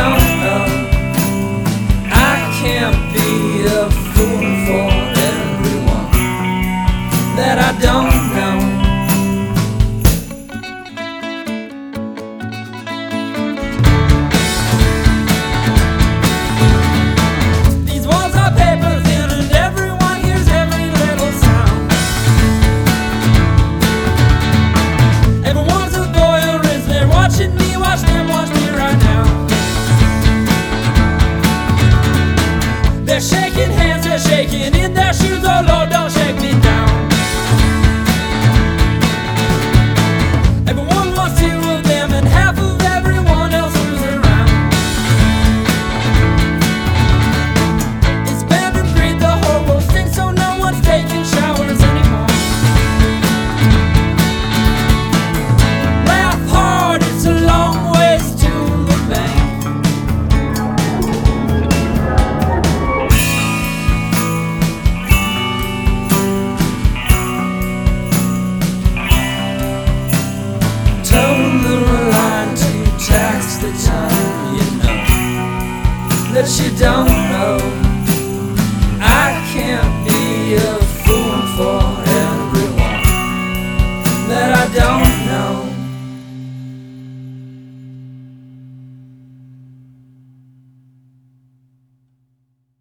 don't know. I can't be a fool for everyone that I don't know. These walls are paper thin and everyone hears every little sound. Everyone's a voyeurist, they're watching me, watch them watch me right now. They're shaking hands, they're shaking in their shoes. Oh Lord, don't shake me down. Everyone wants two of them and half of everyone else who's around. It's bad and greed, the whole world stinks, so no one's taking showers anymore. Laugh hard, it's a long ways to the bank. Totally aligned to tax the time you know that you don't know.